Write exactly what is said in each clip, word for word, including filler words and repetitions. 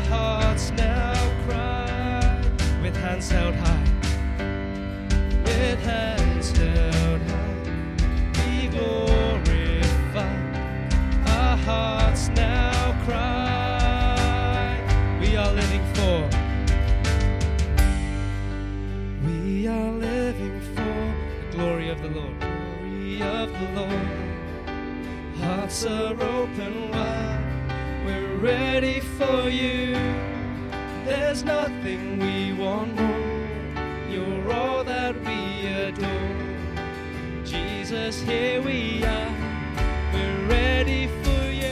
hearts now cry with hands held high, with hands held high, be glorified. Our hearts now cry, we are living for, we are living for the glory of the Lord, glory of the Lord. Hearts are open wide, we're ready for you. There's nothing we want more, you're all that we adore. Jesus, here we are, we're ready for you.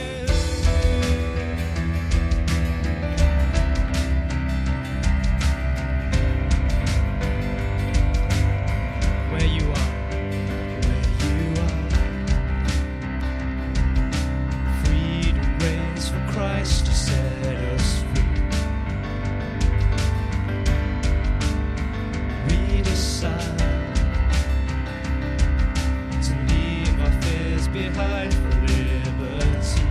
Where you are, where you are. Freedom reigns for Christ to set us free. We decide to leave our fears behind for liberty.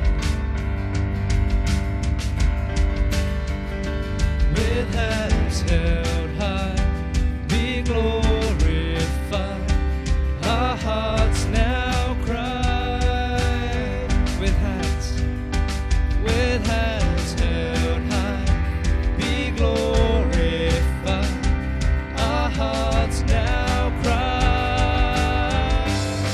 With hands held high, be glorified. Our hearts now cry. With hands, with hands held high, be glorified. Our hearts now cry.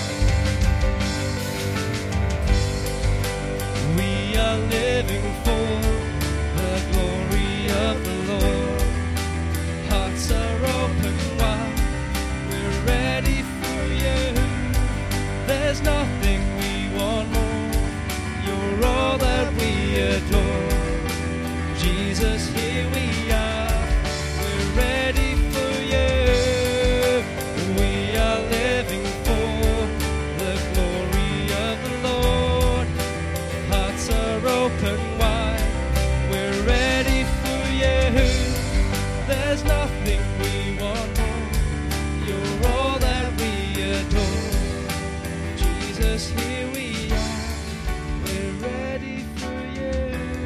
We are living for the glory of the Lord. Hearts are open wide, we're ready for you. There's nothing we want more, you're all that we adore. Jesus, here we are, we're ready for you. We are living for the glory of the Lord. Hearts are open wide, we're ready for you. There's nothing we want more, you're all that we adore. Jesus, here we are, we're ready for you.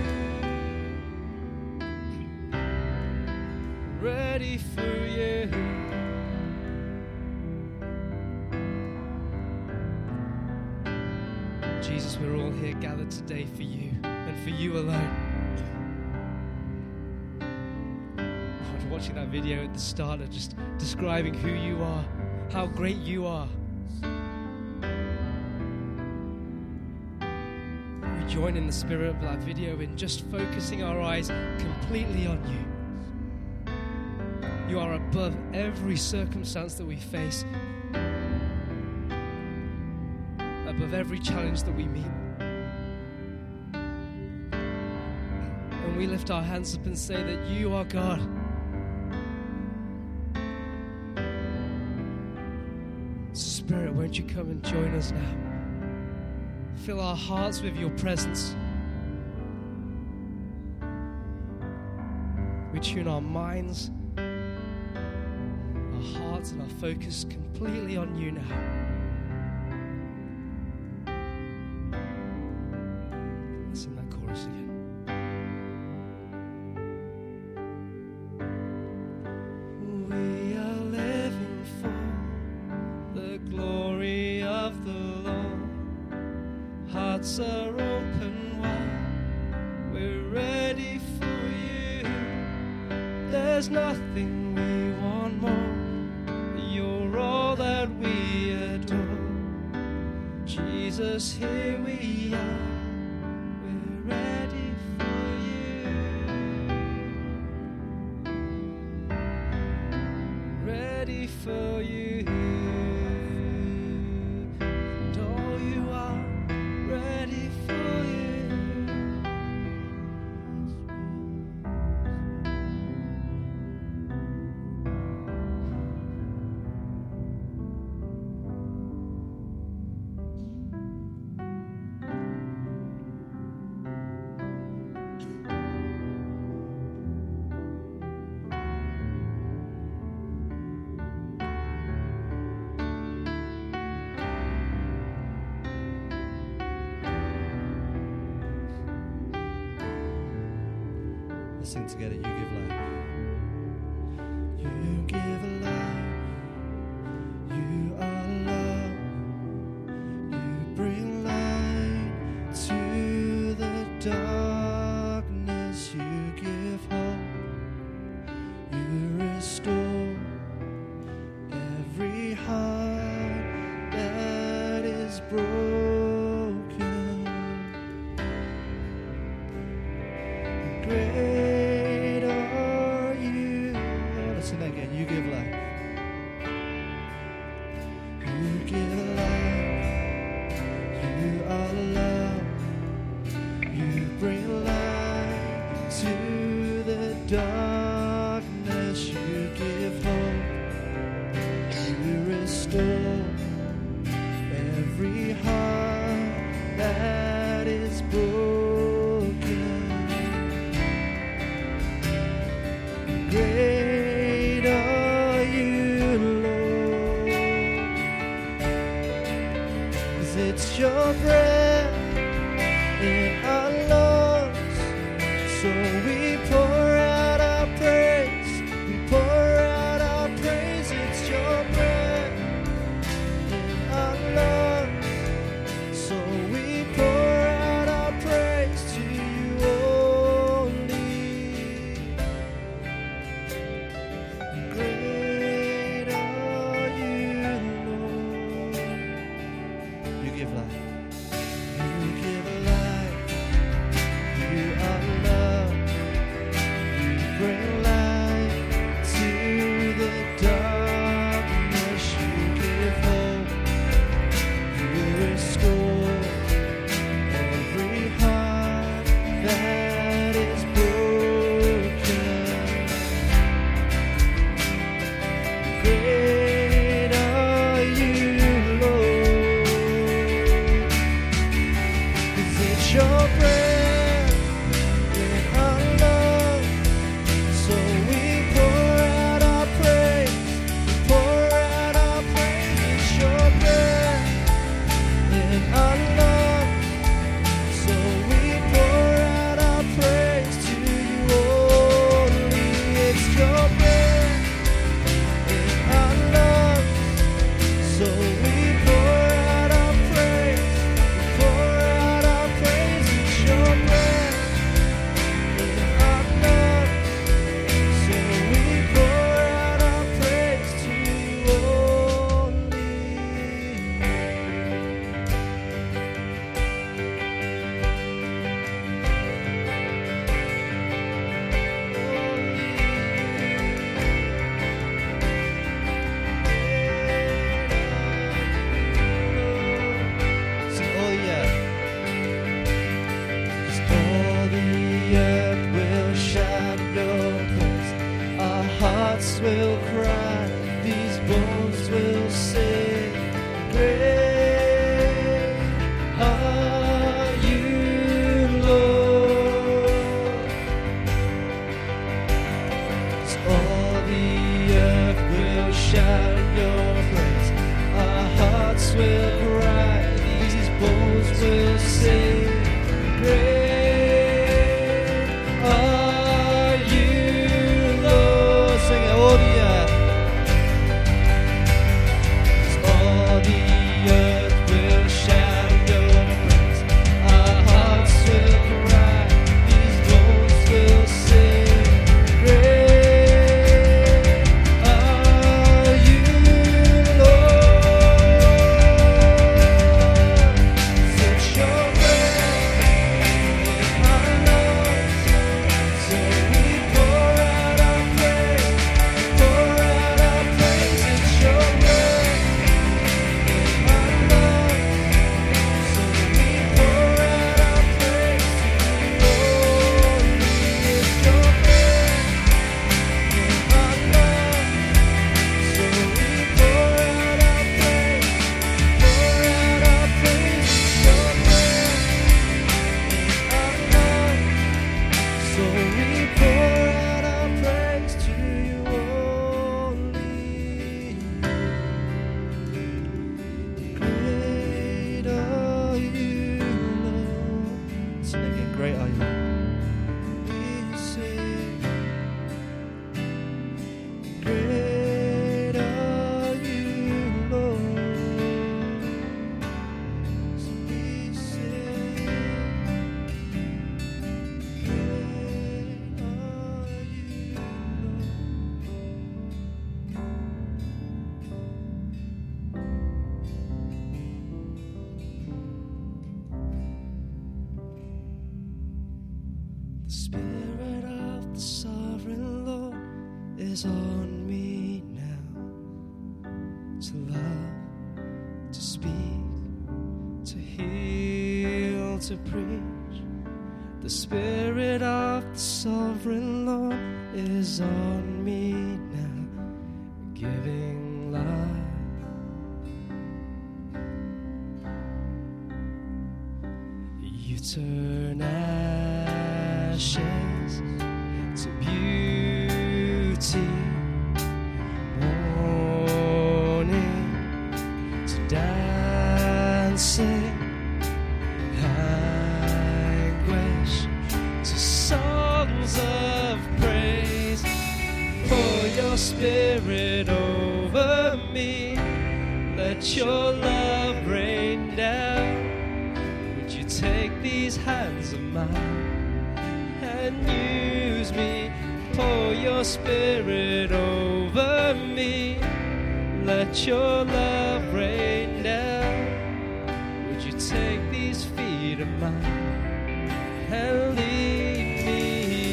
Ready for you. Jesus, we're all here gathered today for you and for you alone. I was watching that video at the start of just describing who you are, how great you are. We join in the spirit of that video in just focusing our eyes completely on you. You are above every circumstance that we face, above every challenge that we meet. And we lift our hands up and say that you are God. Spirit, won't you come and join us now? Fill our hearts with your presence. We tune our minds, our hearts and our focus completely on you now. Let's sing that chorus again. We are living for the glory of the Lord. Hearts are open wide, we're ready for you. There's nothing we want more, you're all that we adore. Jesus, here we are, we're ready for you. Ready for you. And all you are, ready for you. Let's sing together. You give life. You give life. You are love. You bring light to the darkness. You give hope. You restore every heart that is broken. Great are you. Let's sing that again. You give life. You give life. You are love. You bring light to the darkness. You give hope. You restore every heart that is broken. Great are you, Lord, 'cause it's your breath in our lungs, so we pour out our praise, we pour out our praise. It's your breath in our lungs, so we pour out our praise to you only. Great are you, Lord. You give life. You give life. You are love. You bring light to the darkness. You give hope. You restore every heart that is broken. Great are you, Lord, 'cause it's your breath in our lungs, so we pour out our praise, we pour out our praise. It's your breath in our lungs, so we pour out our praise to you only. It's your breath in our lungs, so we pour out our praise, we pour out our praise. It's your breath in our lungs, so we pour out our praise to you only. Sing all the earth. Just all the earth will shout your praise. Our hearts will cry. These bones will sing. Great are you, Lord. Just all the earth will shout your praise. Our hearts will cry. These bones will sing. Great are you, Lord. Sing it, all the earth. All the earth will shout your praise. Our hearts will cry. These bones will sing. Great are you, Lord. It's your breath is on me now, to love, to speak, to heal, to preach. The Spirit of the Sovereign Lord is on me now, giving life. You turn ashes to beauty, mourning to dancing, anguish to songs of praise. Pour your Spirit over me, let your love rain down. Would you take these hands of mine and use me? Pour your Spirit over me, let your love rain down. Would you take these feet of mine and lead me?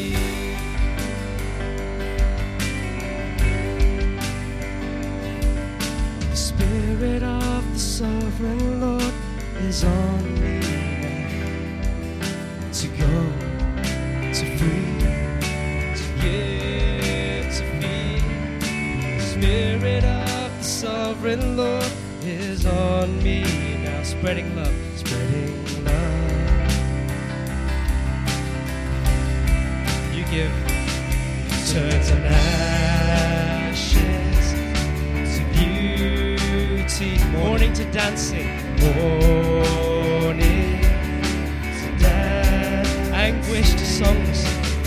The Spirit of the Sovereign Lord is on me now, to go, to free, to give, to feed. The Spirit of the Sovereign Lord is on me now, spreading love, spreading love. You give, turns and ashes to beauty, morning to dancing, morning to dance, anguish to songs,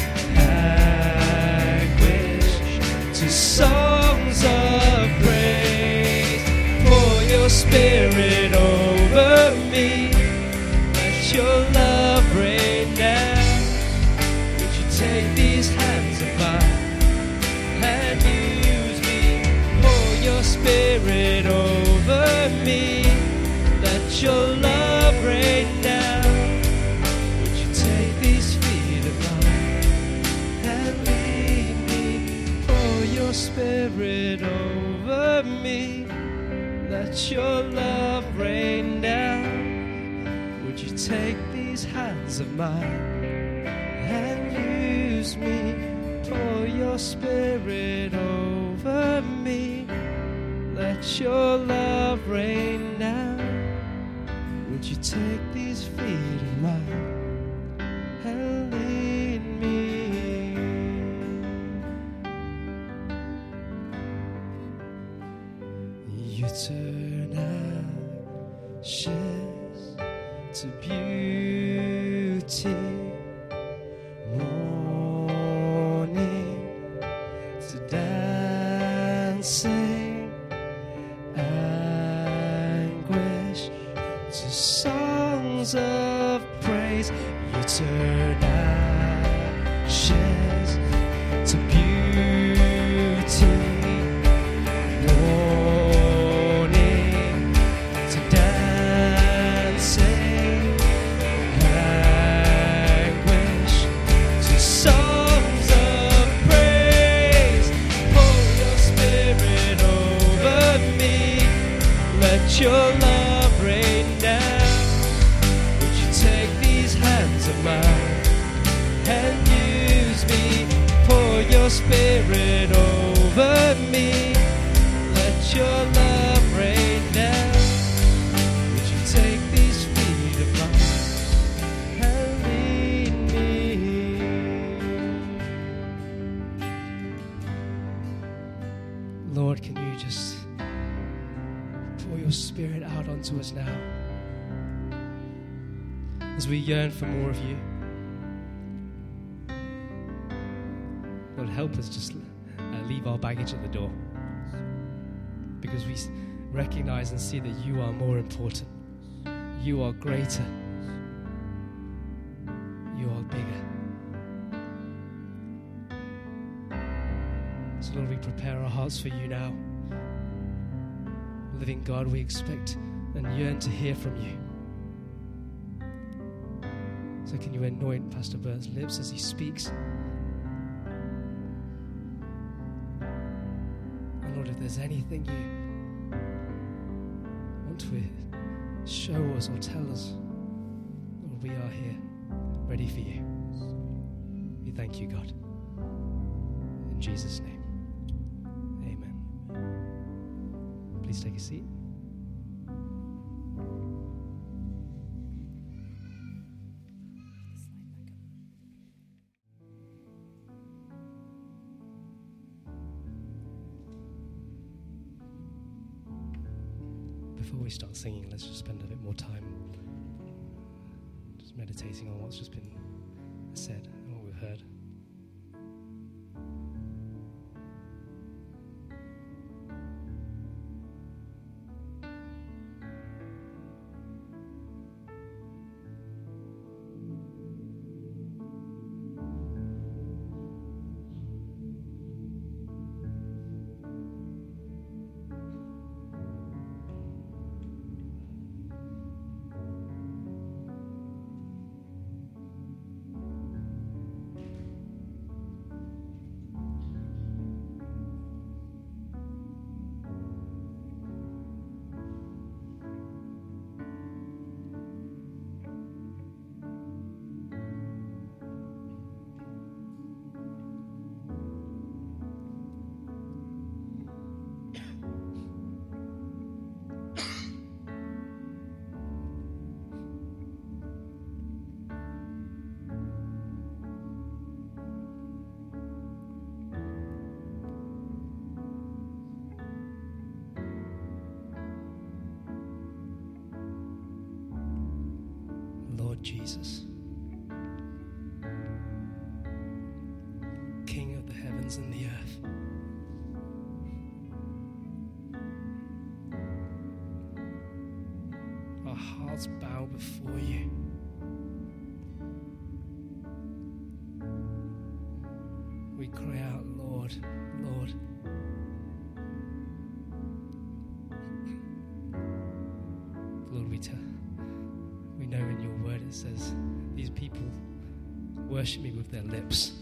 anguish to songs of praise. Pour your Spirit over me, let your love rain down. Would you take these hands of mine and use me? Pour your Spirit over me, let your love rain down. Would you take these feet of mine and lead me? Pour your Spirit over me, let your love rain down. Would you take these hands of mine and use me? Pour your Spirit over me, let your love rain down. Would you take these feet of mine and lead me? You turn ashes to beauty, mourning to dancing, anguish to songs of praise. You turn ashes to beauty, mourning to dancing, anguish to songs of praise. Pour your Spirit over me, let your love rain down. Would you take these hands of mine and use me? Pour your Spirit over me, let your love rain down. Would you take these feet of mine and lead me? Lord, can you just pour your Spirit out onto us now as we yearn for more of you. Lord, help us just uh, leave our baggage at the door, because we recognize and see that you are more important, you are greater, you are bigger. So Lord, we prepare our hearts for you now. Living God, we expect and yearn to hear from you. So can you anoint Pastor Bert's lips as he speaks? Lord, if there's anything you want to show us or tell us, Lord, we are here, ready for you. We thank you, God. In Jesus' name, amen. Please take a seat. Before we start singing, let's just spend a bit more time just meditating on what's just been said and what we've heard. Jesus, King of the heavens and the earth, our hearts bow before you. We cry out, Lord, Lord. Lord, we tell We know in your word it says, these people worship me with their lips.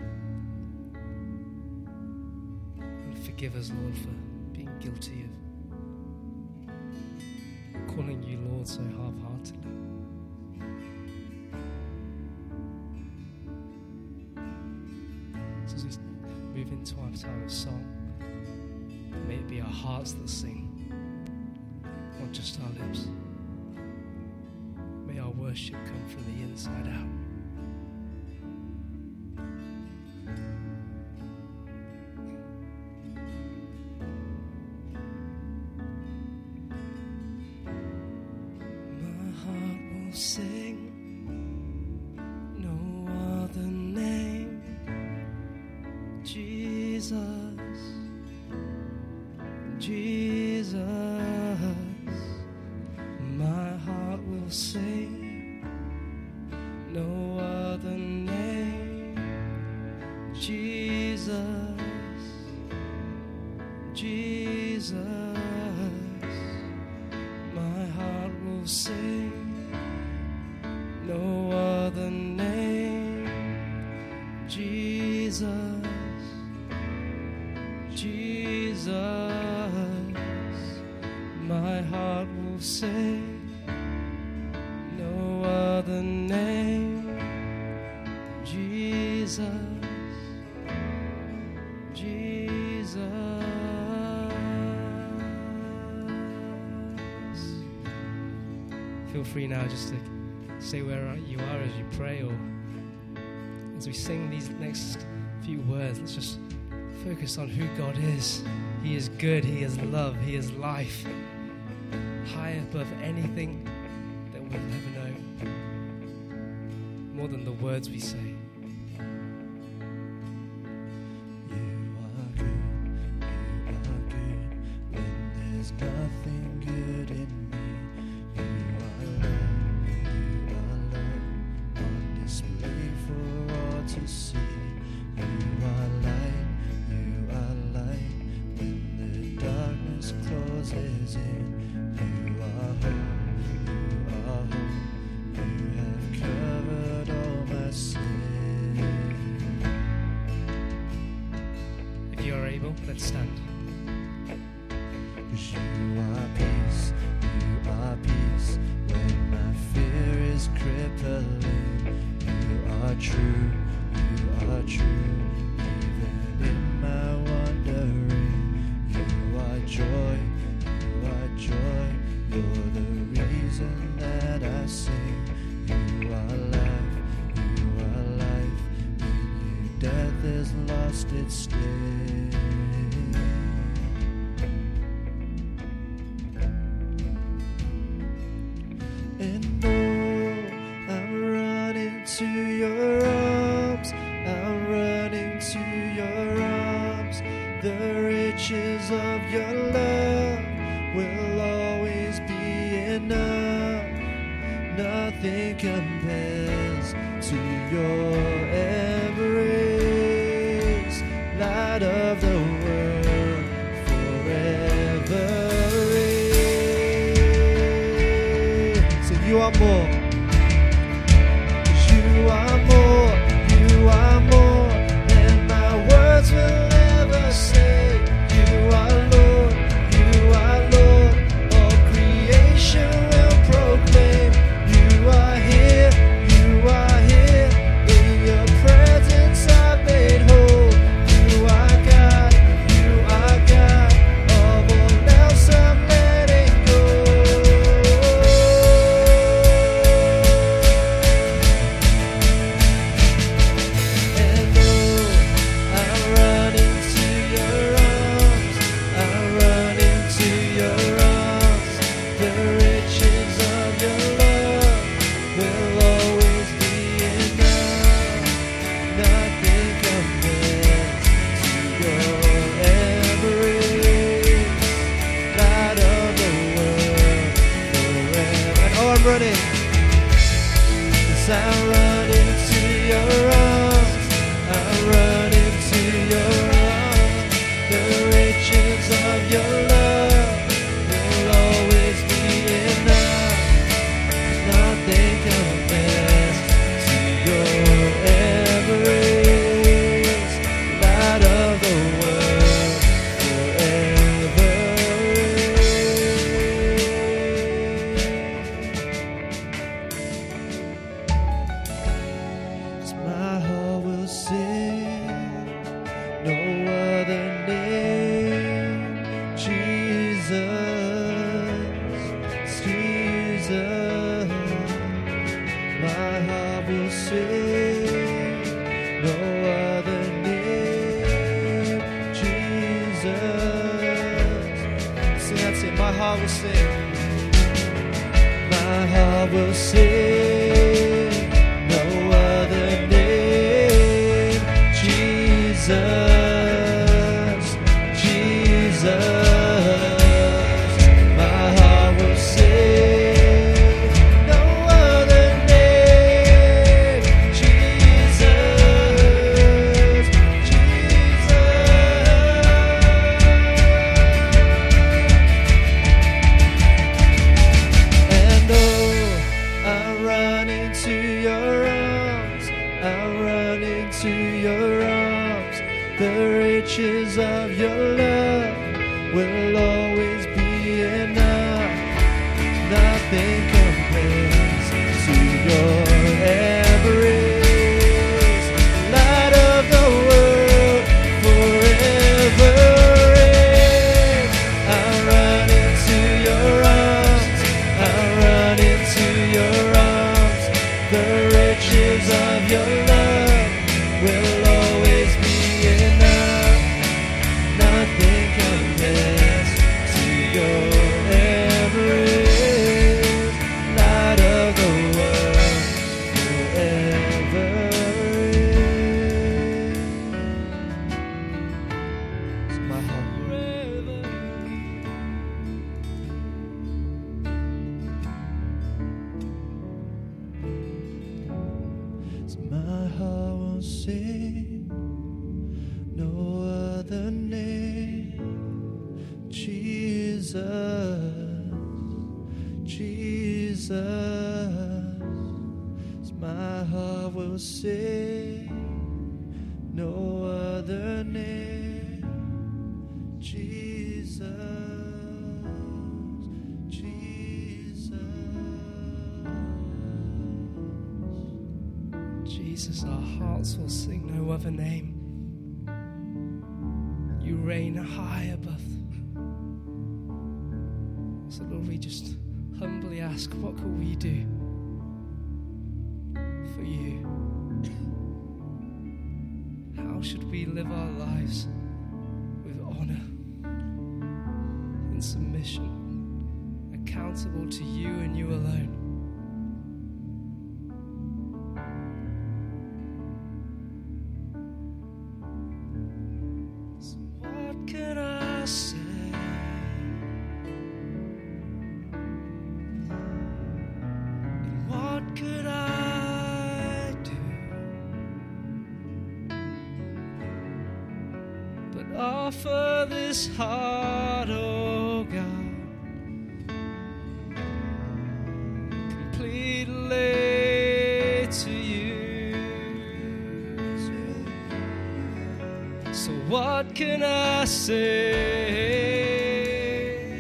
And forgive us, Lord, for being guilty of calling you Lord so half-heartedly. So as we move into our time of song, may it be our hearts that sing, not just our lips. May our worship come from the inside out. My heart will sing no other name, Jesus, Jesus. My heart will sing no other name, Jesus, Jesus. My heart will sing no other name, Jesus, Jesus. My heart will sing no other name, Jesus, Jesus. Feel free now just to stay where you are as you pray, or as we sing these next few words, let's just focus on who God is. He is good, He is love, He is life, high above anything that we've ever known, more than the words we say. Nothing good in me. You are love, you are love, on display for all to see. You are light, you are light, when the darkness closes in. You are hope, you are hope, you have covered all my sin. If you are able, let's stand. 'cause you are peace, you are peace. When my fear is crippling, you are true, you are true. Even in my wandering, you are joy, you are joy. You're the reason that I sing. You are life, you are life. In you death has lost its sting. And oh, I'm running to your arms, I'm running to your arms. The riches of your love will always be enough. Nothing compares to your embrace. Light of the world, forever reign. So you are more. 'Cause you are more, you are more than my words will ever say. You are Lord, you are Lord. All creation will proclaim. You are here, you are here. In your presence I'm made whole. You are God, you are God. Of all else I'm letting go. And oh, I'm running to your arms, I'm running to your arms. The riches of your love will always be enough. Nothing compares to your embrace. Light of the world, forever. And oh, I'm running. 'Cause I'm running to your arms, I'm running to your arms. The riches of your love will always be enough. Nothing compares to your embrace. Light of the world, forever reign. 'Cause my heart will sing, no other name. Jesus, Jesus. My heart will sing, no other name. Jesus. Sing, that's it. My heart will sing. My heart will sing, no other name. Jesus, Jesus. My heart will sing, no other name. Jesus, Jesus. And oh, I'm running to your arms, I'm running to your arms. The riches of your love will always be enough. Nothing compares to your embrace. Light of the world, forever reign. I'm running to your arms, I'm running to your arms. The riches of your love will always be enough. Nothing compares to your embrace. Light of the world, forever reign. It's my heart. So my heart will sing, no other name. Jesus, Jesus. So my heart will sing, no other name. Jesus. Jesus, our hearts will sing no other name. You reign high above. So Lord, we just humbly ask, what can we do for you? How should we live our lives with honor and submission, accountable to you and you alone? So what can I say? And what could I do but offer this heart, oh God, completely to you? So what can I say?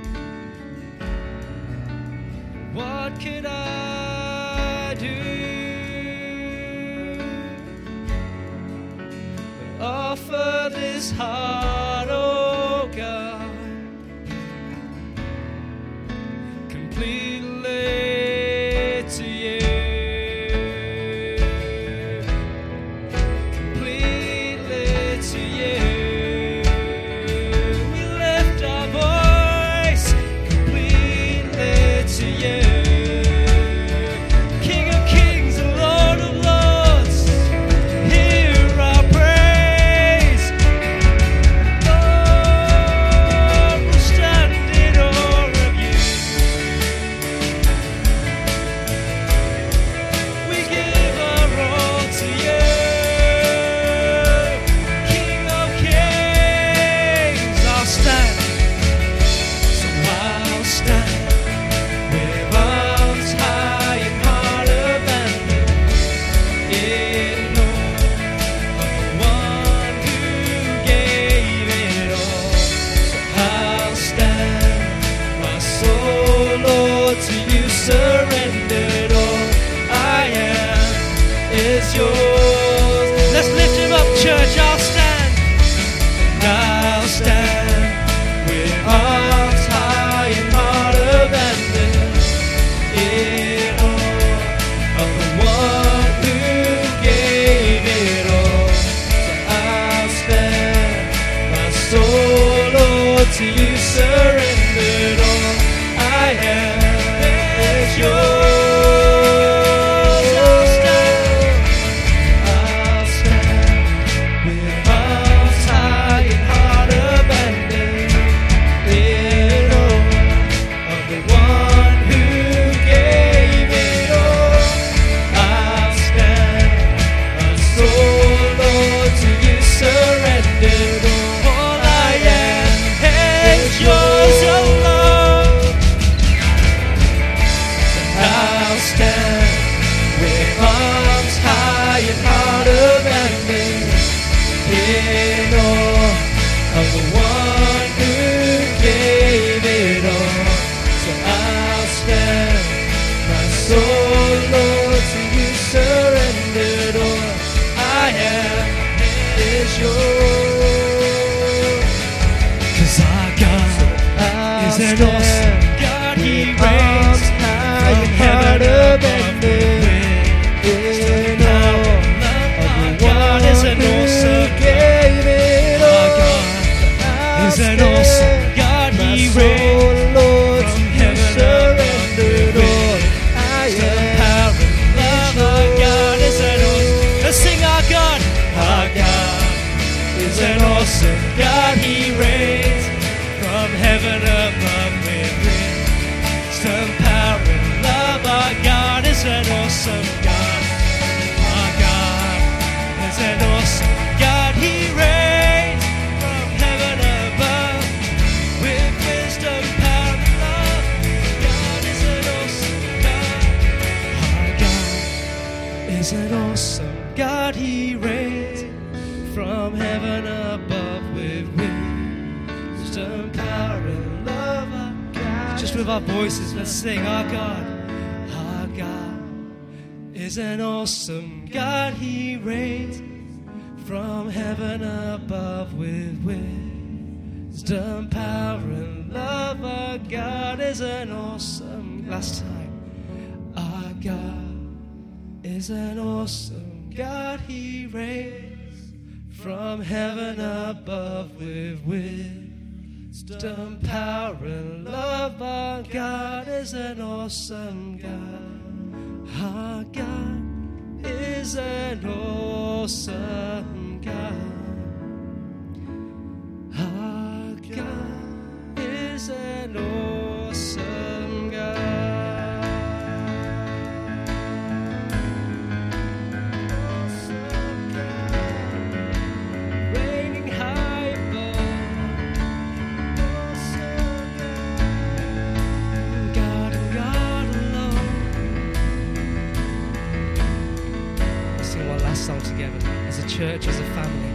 What could I do but offer this heart, oh God, completely to you, completely to you. We lift our voice completely to you, King of Kings and Lord of Lords. Hear our praise, Lord. We'll stand in awe of you. We give our all to you, King of Kings. I'll stand, so I'll stand with arms high and heart abandoned in awe of the one who gave it all. So I'll stand, my soul, Lord, to you surrendered. All I am is yours. Let's lift him up, church. I'll stand, and I'll stand with arms high and heart abandoned in awe of the one who gave it all. So I'll stand, my soul, Lord, to you surrendered. All I am is yours. I'll stand, I'll stand with arms high and heart abandoned in awe of the one who gave it all. I'll stand, my soul, Lord, to you surrendered. All I am is yours, oh Lord. I'll stand with arms high and heart abandoned in awe of the one who gave it all. So I'll stand, my soul, Lord, to you surrendered. All I am is yours. 'Cause our God is an awesome God. He reigns from heaven above with wisdom, power, and love. Our God is an awesome God. Our God is an awesome God. He reigns from heaven above with wisdom, power, and love. Our God is an awesome. Let's sing our God. Our God is an awesome God. He reigns from heaven above with wisdom, power, and love. Our God is an awesome God. Our God is an awesome God. He reigns from heaven above with wisdom, power, and love. God is an awesome God. Our God is an awesome God. He reigns from heaven above with wisdom, power, and love. Our God. Just with our voices, let's sing our God. Our God is an awesome God. He reigns from heaven above with wisdom, power, and love. Our God is an awesome. Last time. Our God is an awesome God. He reigns from heaven above with wisdom, power, and love. Our God is an awesome God. Our God is an awesome God. Our God is an awesome God. Awesome God. Reigning high above. Awesome God. God and God alone. Let's sing one last song together as a church, as a family.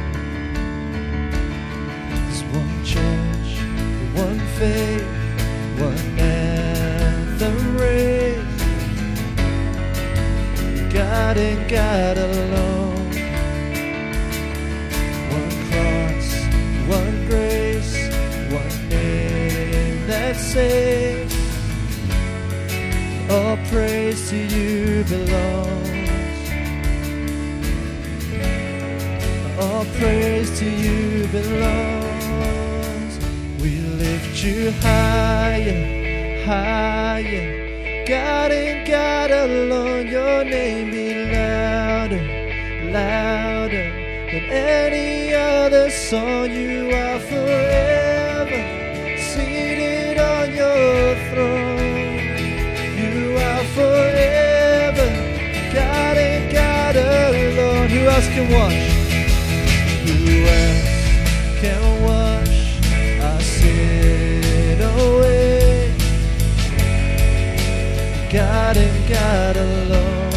One church, one faith, one anthem raised. God and God alone. One cross, one grace, one name that saves. All praise to you belongs. All praise to you belongs. We lift you higher, higher. God and God alone, your name be louder, louder than any other song. You are forever seated on your throne. You are forever God and God alone. Who else can wash? Who else can wash our sin away? God and God alone.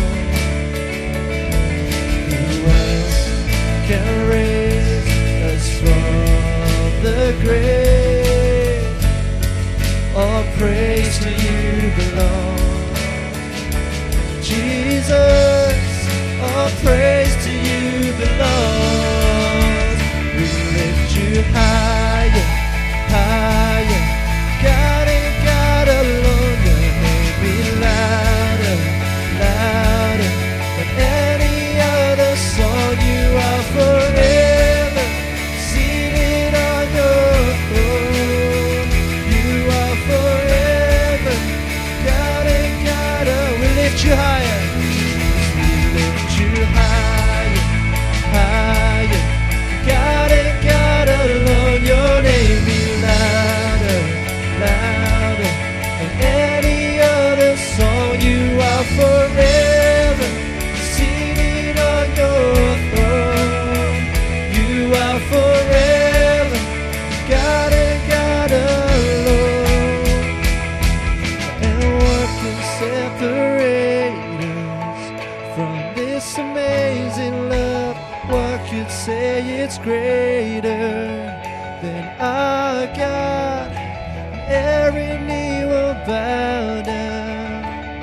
Who else can raise us from the grave? All praise to you belongs. Jesus, all praise to you belongs. We lift you higher, higher. God and God alone, your name be louder, louder than any other song. You are forever seated on your throne. You are forever God and God alone. We lift you higher. We lift you higher, higher. God and God alone, your name be louder, louder than any other song. You are forever seated on your throne. You are forever God and God alone. And what can separate us from this amazing love? What could say it's greater than our God? Every knee will bow down.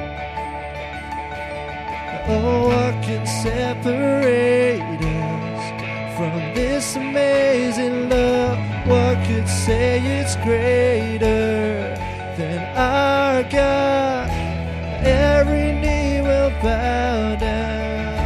Oh, what can separate us from this amazing love? What could say it's greater than our God? Every knee will bow down.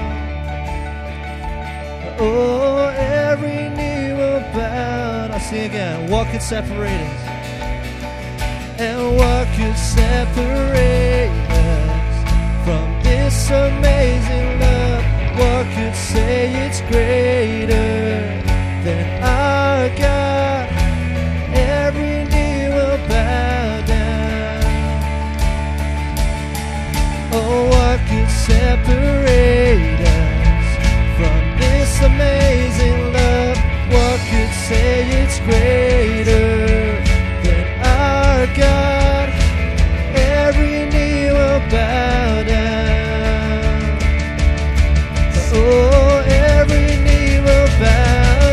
Oh, every knee will bow. I'll sing again. What could separate us? And what could separate us from this amazing love? What could say it's greater than our God? Every knee will bow down. Oh, what could separate us from this amazing love? What could say it's greater than our God? Every knee will bow down. Oh, every knee will bow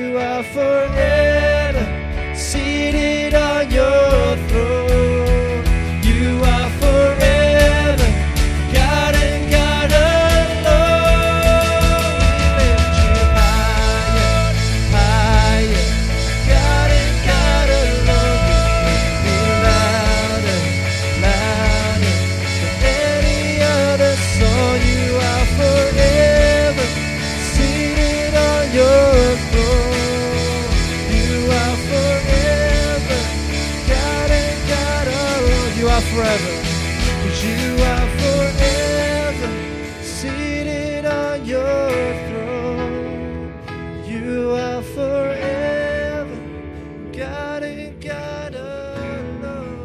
You are forever seated on your throne. You are forever God and God alone. We lift you higher, higher. God and God alone. You make me louder, louder than any other song. You are forever seated on your throne. You are forever God and God alone. You are forever. 'Cause you are forever seated on your throne. You are forever God and God alone.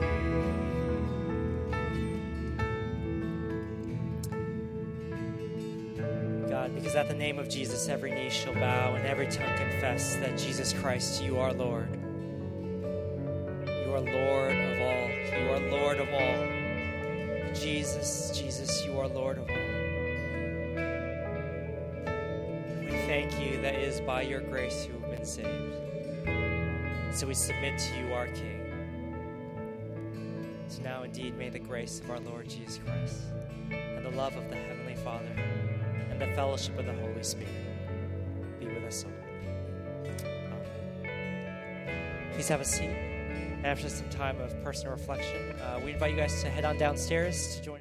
God, because at the name of Jesus, every knee shall bow and every tongue confess that Jesus Christ, you are Lord. You are Lord of all. You are Lord of all. Jesus, Jesus, you are Lord of all. We thank you that it is by your grace you have been saved. So we submit to you, our King. So now indeed may the grace of our Lord Jesus Christ and the love of the Heavenly Father and the fellowship of the Holy Spirit be with us all. Amen. Please have a seat. And after some time of personal reflection, uh, we invite you guys to head on downstairs to join